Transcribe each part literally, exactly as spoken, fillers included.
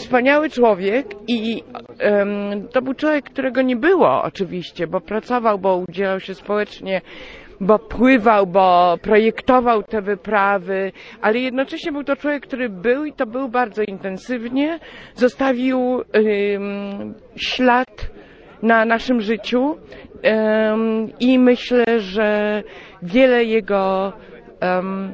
wspaniały człowiek i um, to był człowiek, którego nie było oczywiście, bo pracował, bo udzielał się społecznie, bo pływał, bo projektował te wyprawy, ale jednocześnie był to człowiek, który był i to był bardzo intensywnie, zostawił um, ślad na naszym życiu um, i myślę, że wiele jego um,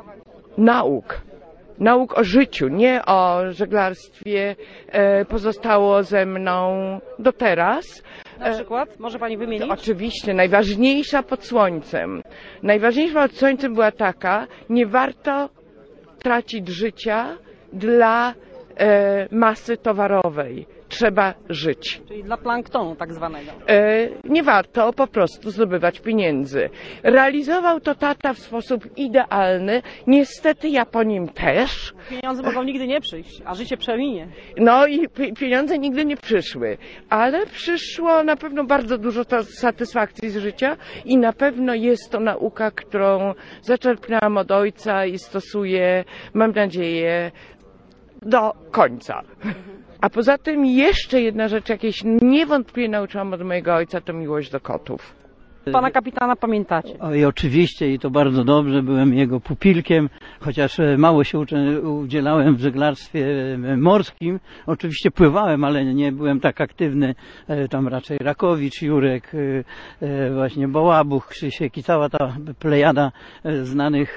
nauk, nauk o życiu, nie o żeglarstwie, e, pozostało ze mną do teraz. Na przykład? Może Pani wymienić? To oczywiście, najważniejsza pod słońcem. Najważniejsza pod słońcem była taka, nie warto tracić życia dla e, masy towarowej. Trzeba żyć. Czyli dla planktonu tak zwanego. E, nie warto po prostu zdobywać pieniędzy. Realizował to tata w sposób idealny. Niestety ja po nim też. Pieniądze mogą nigdy nie przyjść, a życie przeminie. No i pieniądze nigdy nie przyszły, ale przyszło na pewno bardzo dużo satysfakcji z życia i na pewno jest to nauka, którą zaczerpnęłam od ojca i stosuję, mam nadzieję, do końca. A poza tym jeszcze jedna rzecz, jakiejś niewątpliwie nauczyłam od mojego ojca, to miłość do kotów. Pana kapitana pamiętacie? O, i oczywiście, i to bardzo dobrze, byłem jego pupilkiem, chociaż mało się udzielałem w żeglarstwie morskim. Oczywiście pływałem, ale nie byłem tak aktywny. Tam raczej Rakowicz, Jurek, właśnie Bołabuch, Krzysiek i cała ta plejada znanych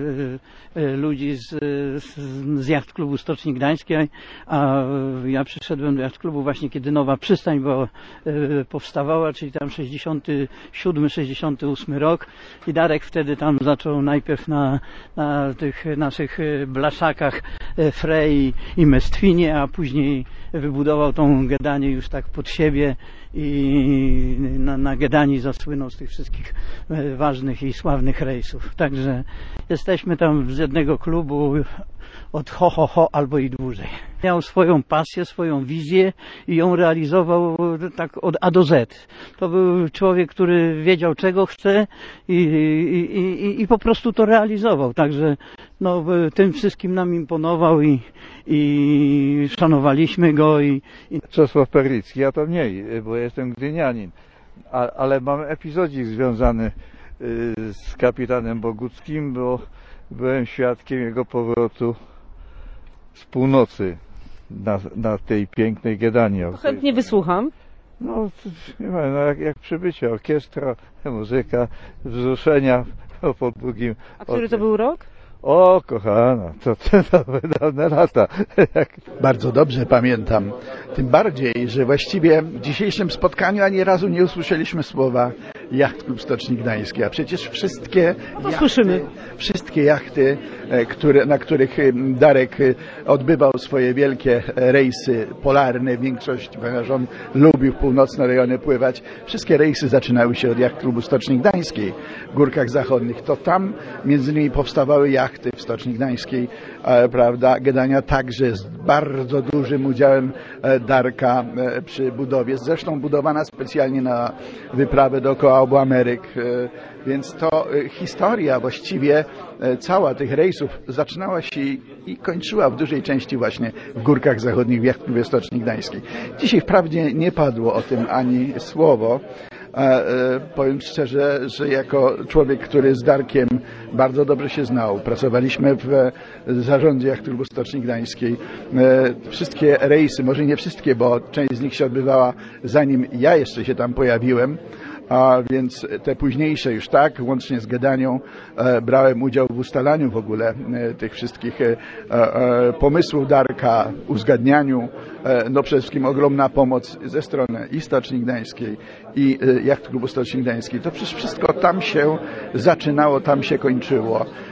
ludzi z, z jacht klubu Stoczni Gdańskiej, a ja przyszedłem do jacht klubu właśnie kiedy nowa przystań była, powstawała, czyli tam sześćdziesiąty siódmy sześćdziesiąty ósmy rok i Darek wtedy tam zaczął najpierw na, na tych naszych blaszakach Frey i Mestwinie, a później wybudował tą Gedanię już tak pod siebie i na, na Gedanii zasłynął z tych wszystkich ważnych i sławnych rejsów. Także jesteśmy tam z jednego klubu od ho, ho, ho albo i dłużej. Miał swoją pasję, swoją wizję i ją realizował tak od A do Z. To był człowiek, który wiedział, czego chce i, i, i, i po prostu to realizował. Także no, tym wszystkim nam imponował i, i szanowaliśmy go. I, i... Czesław Perlicki, ja to mniej, bo jestem gdynianin, A, ale mam epizodzik związany z kapitanem Boguckim, bo byłem świadkiem jego powrotu z północy na, na tej pięknej Gedanii. Chętnie wysłucham. No, nie wiem, no jak, jak przybycie, orkiestra, muzyka, wzruszenia po drugim. A który to był rok? O, kochana, to, to, to wydawne lata. Bardzo dobrze pamiętam. Tym bardziej, że właściwie w dzisiejszym spotkaniu ani razu nie usłyszeliśmy słowa Jacht Klub Stoczni Gdańskiej, a przecież wszystkie no jachty, słyszymy. wszystkie jachty, które, na których Darek odbywał swoje wielkie rejsy polarne, większość, ponieważ on lubił w północne rejony pływać, wszystkie rejsy zaczynały się od Jacht Klubu Stoczni Gdańskiej w Górkach Zachodnich. To tam między innymi powstawały jachty w Stoczni Gdańskiej, prawda, Gedania także z bardzo dużym udziałem Darka przy budowie, zresztą budowana specjalnie na wyprawę dookoła obu Ameryk, więc to historia właściwie cała tych rejsów zaczynała się i kończyła w dużej części właśnie w Górkach Zachodnich w Jacht Klubie Stoczni Gdańskiej. Dzisiaj wprawdzie nie padło o tym ani słowo. Powiem szczerze, że jako człowiek, który z Darkiem bardzo dobrze się znał, pracowaliśmy w zarządzie Jacht Klubu Stoczni Gdańskiej. Wszystkie rejsy, może nie wszystkie, bo część z nich się odbywała zanim ja jeszcze się tam pojawiłem, a więc te późniejsze już tak, łącznie z Gedanią, e, brałem udział w ustalaniu w ogóle e, tych wszystkich e, e, pomysłów Darka, uzgadnianiu. E, no przede wszystkim ogromna pomoc ze strony i Stoczni Gdańskiej, i e, Jacht Klubu Stoczni Gdańskiej. To przecież wszystko tam się zaczynało, tam się kończyło.